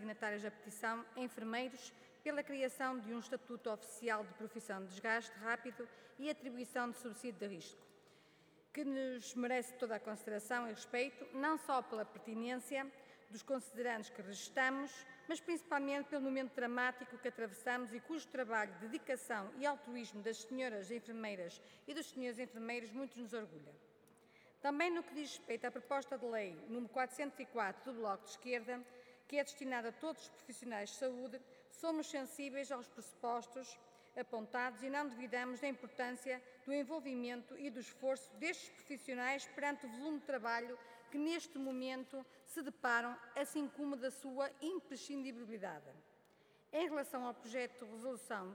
signatários da petição, enfermeiros, pela criação de um estatuto oficial de profissão de desgaste rápido e atribuição de subsídio de risco, que nos merece toda a consideração e respeito, não só pela pertinência dos considerandos que registramos, mas principalmente pelo momento dramático que atravessamos e cujo trabalho, dedicação e altruísmo das senhoras enfermeiras e dos senhores enfermeiros muito nos orgulha. Também no que diz respeito à proposta de lei número 404 do Bloco de Esquerda, que é destinada a todos os profissionais de saúde, somos sensíveis aos pressupostos apontados e não duvidamos da importância do envolvimento e do esforço destes profissionais perante o volume de trabalho que neste momento se deparam, assim como da sua imprescindibilidade. Em relação ao projeto de resolução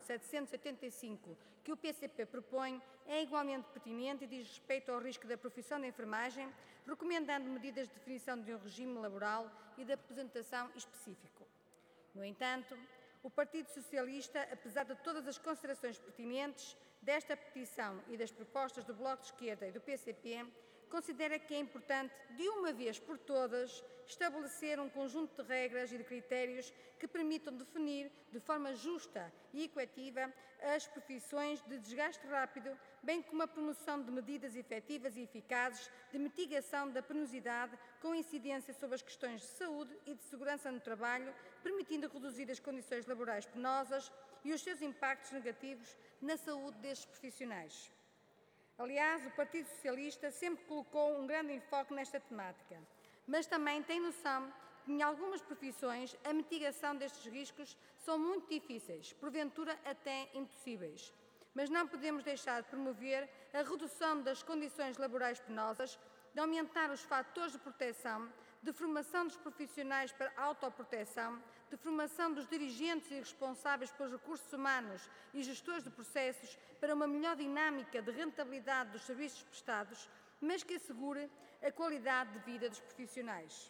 785 que o PCP propõe, é igualmente pertinente e diz respeito ao risco da profissão de enfermagem, recomendando medidas de definição de um regime laboral e de apresentação específico. No entanto, o Partido Socialista, apesar de todas as considerações pertinentes desta petição e das propostas do Bloco de Esquerda e do PCP, considera que é importante, de uma vez por todas, estabelecer um conjunto de regras e de critérios que permitam definir de forma justa e equitativa as profissões de desgaste rápido, bem como a promoção de medidas efetivas e eficazes de mitigação da penosidade com incidência sobre as questões de saúde e de segurança no trabalho, permitindo reduzir as condições laborais penosas e os seus impactos negativos na saúde destes profissionais. Aliás, o Partido Socialista sempre colocou um grande enfoque nesta temática, mas também tem noção que em algumas profissões a mitigação destes riscos são muito difíceis, porventura até impossíveis. Mas não podemos deixar de promover a redução das condições laborais penosas, de aumentar os fatores de proteção, de formação dos profissionais para a autoproteção, de formação dos dirigentes e responsáveis pelos recursos humanos e gestores de processos para uma melhor dinâmica de rentabilidade dos serviços prestados, mas que assegure a qualidade de vida dos profissionais.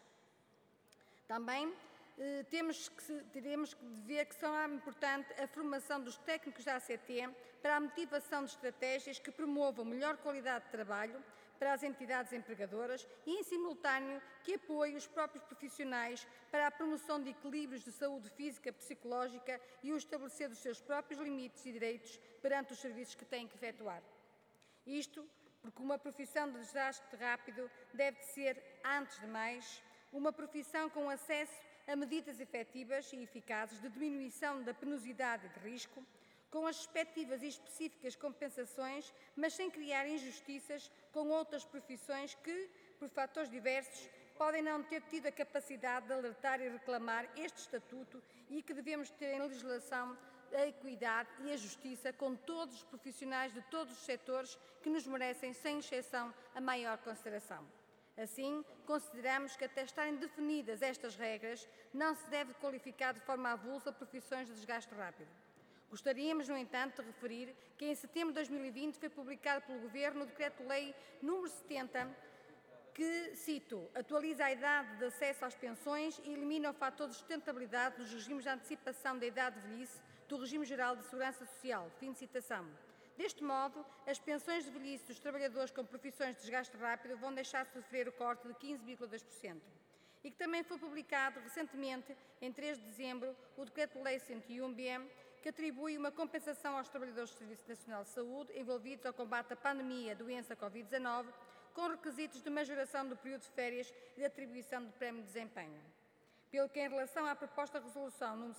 Também teremos que ver que será importante a formação dos técnicos da ACT para a motivação de estratégias que promovam melhor qualidade de trabalho para as entidades empregadoras e, em simultâneo, que apoie os próprios profissionais para a promoção de equilíbrios de saúde física, psicológica e o estabelecer dos seus próprios limites e direitos perante os serviços que têm que efetuar. Isto porque uma profissão de desgaste rápido deve ser, antes de mais, uma profissão com acesso a medidas efetivas e eficazes de diminuição da penosidade e de risco, com as respectivas e específicas compensações, mas sem criar injustiças com outras profissões que, por fatores diversos, podem não ter tido a capacidade de alertar e reclamar este estatuto e que devemos ter em legislação a equidade e a justiça com todos os profissionais de todos os setores que nos merecem, sem exceção, a maior consideração. Assim, consideramos que até estarem definidas estas regras, não se deve qualificar de forma avulsa profissões de desgaste rápido. Gostaríamos, no entanto, de referir que em setembro de 2020 foi publicado pelo Governo o Decreto-Lei número 70, que, cito, atualiza a idade de acesso às pensões e elimina o fator de sustentabilidade dos regimes de antecipação da idade de velhice do Regime Geral de Segurança Social. Fim de citação. Deste modo, as pensões de velhice dos trabalhadores com profissões de desgaste rápido vão deixar de sofrer o corte de 15,2%. E que também foi publicado recentemente, em 3 de dezembro, o Decreto-Lei 101-B, que atribui uma compensação aos trabalhadores do Serviço Nacional de Saúde envolvidos ao combate à pandemia da doença Covid-19, com requisitos de majoração do período de férias e de atribuição de prémio de desempenho. Pelo que, em relação à proposta de resolução número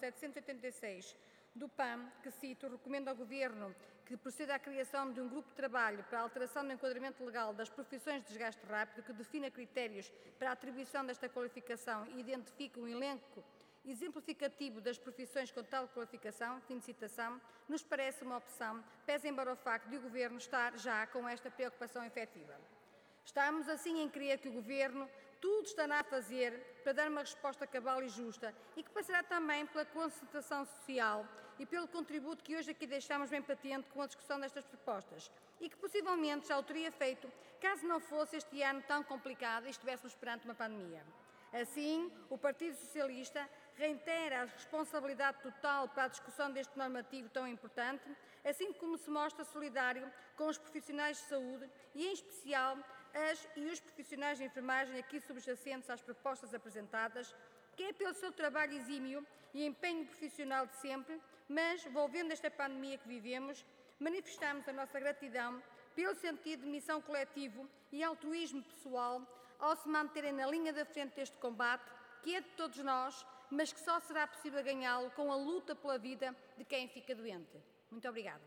786 do PAN, que cito, recomenda ao Governo que proceda à criação de um grupo de trabalho para a alteração do enquadramento legal das profissões de desgaste rápido, que defina critérios para a atribuição desta qualificação e identifique um elenco exemplificativo das profissões com tal qualificação, fim de citação, nos parece uma opção, pese embora o facto de o Governo estar já com esta preocupação efetiva. Estamos, assim, em crer que o Governo tudo estará a fazer para dar uma resposta cabal e justa e que passará também pela concertação social e pelo contributo que hoje aqui deixamos bem patente com a discussão destas propostas e que possivelmente já o teria feito caso não fosse este ano tão complicado e estivéssemos perante uma pandemia. Assim, o Partido Socialista reitera a responsabilidade total para a discussão deste normativo tão importante, assim como se mostra solidário com os profissionais de saúde e, em especial, as e os profissionais de enfermagem aqui subjacentes às propostas apresentadas, quer pelo seu trabalho exímio e empenho profissional de sempre, mas, envolvendo esta pandemia que vivemos, manifestamos a nossa gratidão pelo sentido de missão coletivo e altruísmo pessoal ao se manterem na linha da frente deste combate, que é de todos nós, mas que só será possível ganhá-lo com a luta pela vida de quem fica doente. Muito obrigada.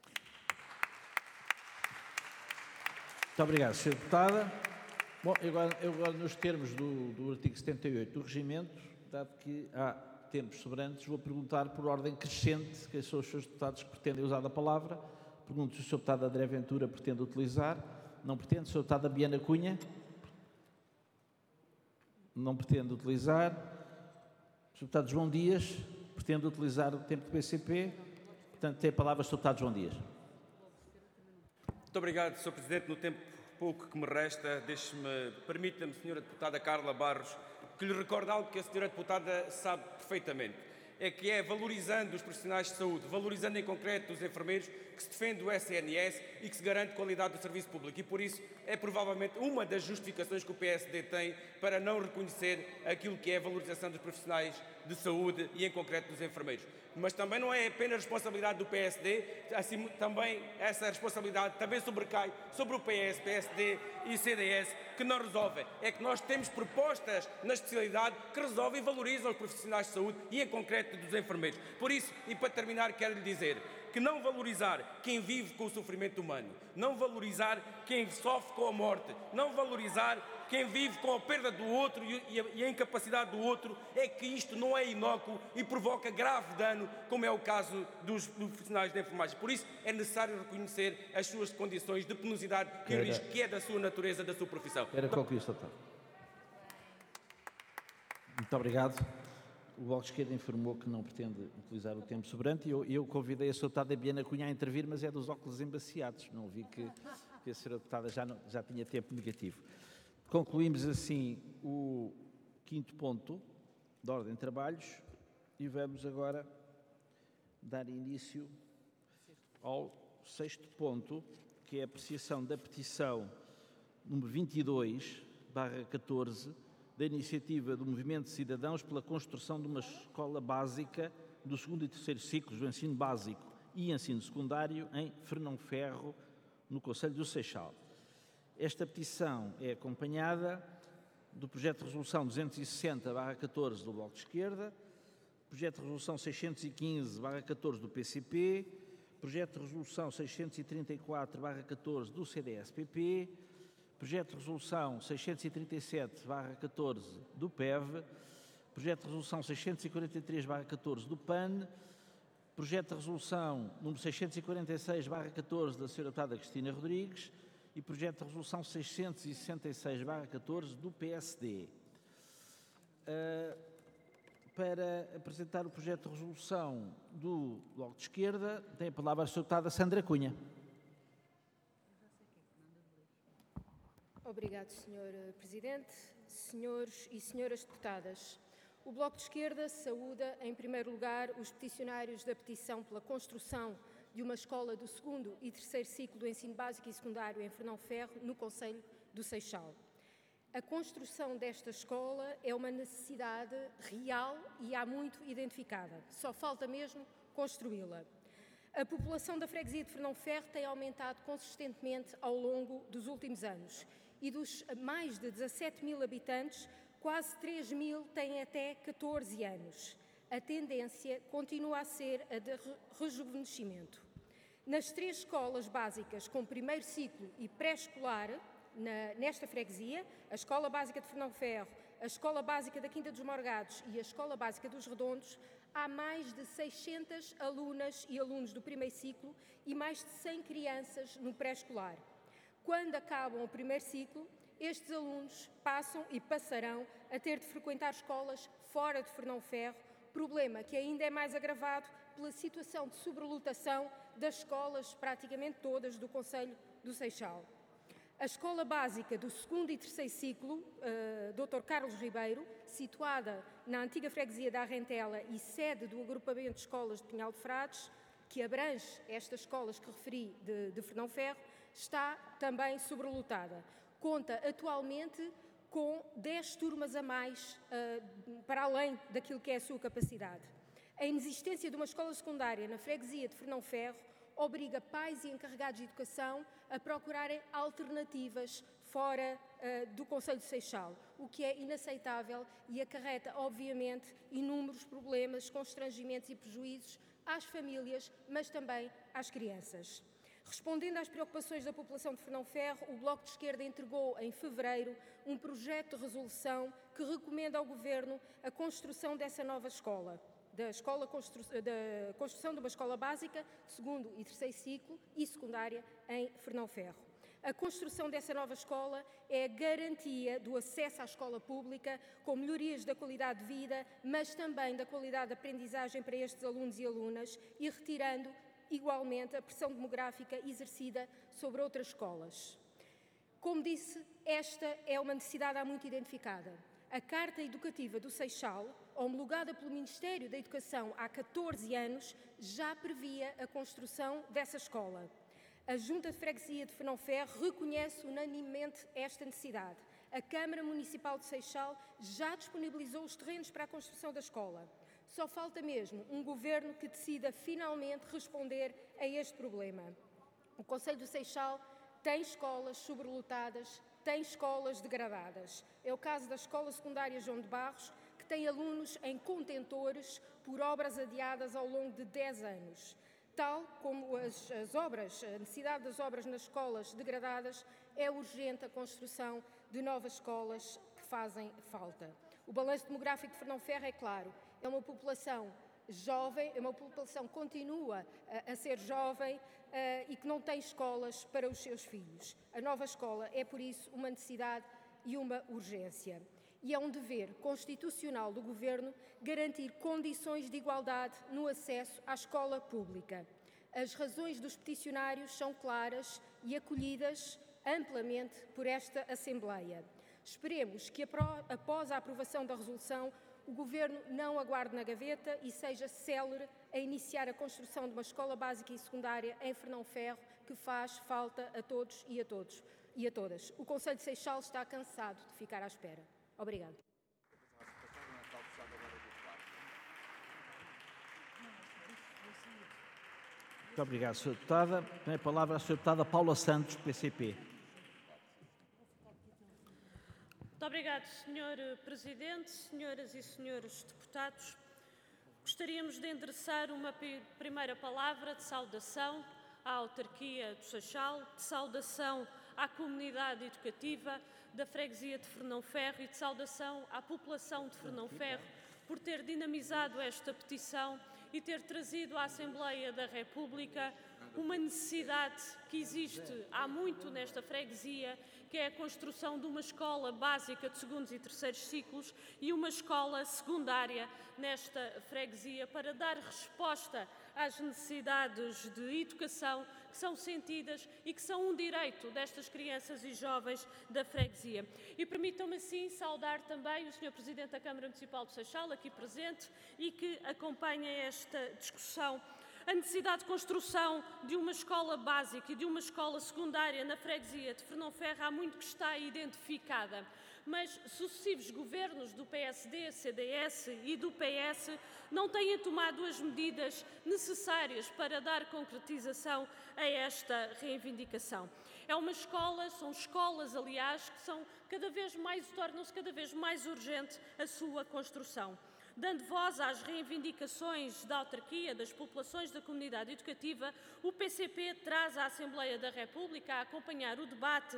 Muito obrigado, Sra. Deputada. Bom, agora nos termos do artigo 78 do Regimento, dado que há tempos sobrantes, vou perguntar por ordem crescente quem são os seus deputados que pretendem usar a palavra. Pergunto se o Sr. Deputado André Ventura pretende utilizar. Não pretende. Sr. Deputada Biana Cunha. Não pretende utilizar. Sr. Deputado João Dias pretende utilizar o tempo do PCP. Portanto, tem a palavra o Sr. Deputado João Dias. Muito obrigado, Sr. Presidente. No tempo pouco que me resta, permita-me, Sra. Deputada Carla Barros, que lhe recorde algo que a Sra. Deputada sabe perfeitamente. É que é valorizando os profissionais de saúde, valorizando em concreto os enfermeiros, que se defende o SNS e que se garante qualidade do serviço público. E por isso é provavelmente uma das justificações que o PSD tem para não reconhecer aquilo que é a valorização dos profissionais de saúde e em concreto dos enfermeiros. Mas também não é apenas responsabilidade do PSD, assim também essa responsabilidade também sobrecai sobre o PS, PSD e CDS, que não resolvem. É que nós temos propostas na especialidade que resolvem e valorizam os profissionais de saúde e em concreto dos enfermeiros. Por isso, e para terminar, quero lhe dizer que não valorizar quem vive com o sofrimento humano, não valorizar quem sofre com a morte, não valorizar quem vive com a perda do outro e a incapacidade do outro, é que isto não é inócuo e provoca grave dano, como é o caso dos profissionais de enfermagem. Por isso é necessário reconhecer as suas condições de penosidade e o risco que é da sua natureza, da sua profissão. Quero concluir, Sr. Deputado. Muito obrigado. O Bloco de Esquerda informou que não pretende utilizar o tempo sobrante e eu convidei a Sra. Deputada Biana Cunha a intervir, mas é dos óculos embaciados. Não vi que a Sra. Deputada já tinha tempo negativo. Concluímos assim o 5º ponto da ordem de trabalhos e vamos agora dar início ao 6º ponto, que é a apreciação da petição número 22/14 da iniciativa do Movimento de Cidadãos pela construção de uma escola básica do 2º e 3º ciclos do ensino básico e ensino secundário em Fernão Ferro, no concelho do Seixal. Esta petição é acompanhada do projeto de resolução 260/14 do Bloco de Esquerda, projeto de resolução 615/14 do PCP, projeto de resolução 634/14 do CDS-PP, projeto de resolução 637/14 do PEV, projeto de resolução 643/14 do PAN, projeto de resolução número 646/14 da Sra. Deputada Cristina Rodrigues e projeto de resolução 666/14 do PSD. Para apresentar o projeto de resolução do Bloco de Esquerda, tem a palavra a Sra. Deputada Sandra Cunha. Obrigado, Sr. Presidente. Senhores e senhoras deputadas, o Bloco de Esquerda saúda, em primeiro lugar, os peticionários da petição pela construção de uma escola do 2º e 3º ciclo do ensino básico e secundário em Fernão Ferro, no concelho do Seixal. A construção desta escola é uma necessidade real e há muito identificada. Só falta mesmo construí-la. A população da freguesia de Fernão Ferro tem aumentado consistentemente ao longo dos últimos anos e dos mais de 17 mil habitantes, quase 3 mil têm até 14 anos. A tendência continua a ser a de rejuvenescimento. Nas 3 escolas básicas com primeiro ciclo e pré-escolar, nesta freguesia, a Escola Básica de Fernão Ferro, a Escola Básica da Quinta dos Morgados e a Escola Básica dos Redondos, há mais de 600 alunas e alunos do primeiro ciclo e mais de 100 crianças no pré-escolar. Quando acabam o primeiro ciclo, estes alunos passam e passarão a ter de frequentar escolas fora de Fernão Ferro, problema que ainda é mais agravado pela situação de sobrelotação das escolas, praticamente todas, do concelho do Seixal. A Escola Básica do 2º e 3º ciclo, Dr. Carlos Ribeiro, situada na antiga freguesia da Arrentela e sede do agrupamento de escolas de Pinhal de Frades, que abrange estas escolas que referi de Fernão Ferro, está também sobrelotada. Conta atualmente com 10 turmas a mais para além daquilo que é a sua capacidade. A inexistência de uma escola secundária na freguesia de Fernão Ferro obriga pais e encarregados de educação a procurarem alternativas fora do Concelho de Seixal, o que é inaceitável e acarreta, obviamente, inúmeros problemas, constrangimentos e prejuízos às famílias, mas também às crianças. Respondendo às preocupações da população de Fernão Ferro, o Bloco de Esquerda entregou em fevereiro um projeto de resolução que recomenda ao Governo a construção dessa nova escola, da construção de uma escola básica, segundo e terceiro ciclo e secundária em Fernão Ferro. A construção dessa nova escola é a garantia do acesso à escola pública, com melhorias da qualidade de vida, mas também da qualidade de aprendizagem para estes alunos e alunas e retirando igualmente a pressão demográfica exercida sobre outras escolas. Como disse, esta é uma necessidade há muito identificada. A Carta Educativa do Seixal, homologada pelo Ministério da Educação há 14 anos, já previa a construção dessa escola. A Junta de Freguesia de Fernão Ferro reconhece unanimemente esta necessidade. A Câmara Municipal de Seixal já disponibilizou os terrenos para a construção da escola. Só falta mesmo um Governo que decida finalmente responder a este problema. O Concelho do Seixal tem escolas sobrelotadas, tem escolas degradadas. É o caso da Escola Secundária João de Barros, que tem alunos em contentores por obras adiadas ao longo de 10 anos. Tal como a necessidade das obras nas escolas degradadas, é urgente a construção de novas escolas que fazem falta. O balanço demográfico de Fernão Ferro é claro, é uma população jovem, é uma população que continua a ser jovem e que não tem escolas para os seus filhos. A nova escola é, por isso, uma necessidade e uma urgência. E é um dever constitucional do Governo garantir condições de igualdade no acesso à escola pública. As razões dos peticionários são claras e acolhidas amplamente por esta Assembleia. Esperemos que, após a aprovação da resolução, o Governo não aguarde na gaveta e seja célere a iniciar a construção de uma escola básica e secundária em Fernão Ferro, que faz falta a todos e a todas. O Concelho de Seixal está cansado de ficar à espera. Obrigada. Muito obrigado, Sra. Deputada. Tem a palavra a Sra. Deputada Paula Santos, PCP. Muito obrigado, Sr. Presidente, senhoras e senhores deputados. Gostaríamos de endereçar uma primeira palavra de saudação à autarquia do Seixal, de saudação à comunidade educativa da freguesia de Fernão Ferro e de saudação à população de Fernão Ferro por ter dinamizado esta petição e ter trazido à Assembleia da República uma necessidade que existe há muito nesta freguesia, que é a construção de uma escola básica de segundos e terceiros ciclos e uma escola secundária nesta freguesia para dar resposta às necessidades de educação que são sentidas e que são um direito destas crianças e jovens da freguesia. E permitam-me assim saudar também o Sr. Presidente da Câmara Municipal de Seixal, aqui presente, e que acompanha esta discussão. A necessidade de construção de uma escola básica e de uma escola secundária na freguesia de Fernão Ferro há muito que está identificada, mas sucessivos governos do PSD, CDS e do PS não têm tomado as medidas necessárias para dar concretização a esta reivindicação. É uma escola, são escolas, aliás, que tornam-se cada vez mais urgente a sua construção. Dando voz às reivindicações da autarquia, das populações da comunidade educativa, o PCP traz à Assembleia da República, a acompanhar o debate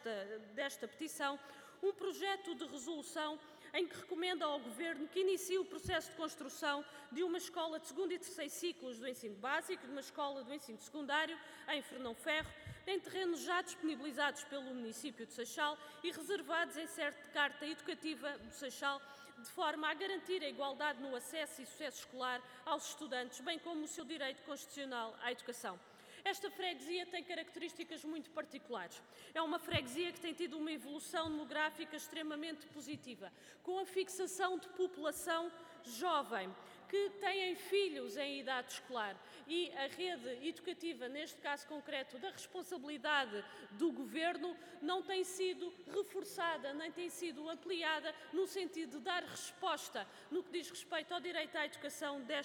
desta petição, um projeto de resolução em que recomenda ao Governo que inicie o processo de construção de uma escola de segundo e terceiro ciclos do ensino básico, de uma escola do ensino secundário em Fernão Ferro, em terrenos já disponibilizados pelo município de Seixal e reservados em sede de Carta Educativa do Seixal, de forma a garantir a igualdade no acesso e sucesso escolar aos estudantes, bem como o seu direito constitucional à educação. Esta freguesia tem características muito particulares. É uma freguesia que tem tido uma evolução demográfica extremamente positiva, com a fixação de população jovem, que têm filhos em idade escolar e a rede educativa, neste caso concreto, da responsabilidade do Governo, não tem sido reforçada, nem tem sido ampliada no sentido de dar resposta no que diz respeito ao direito à educação destas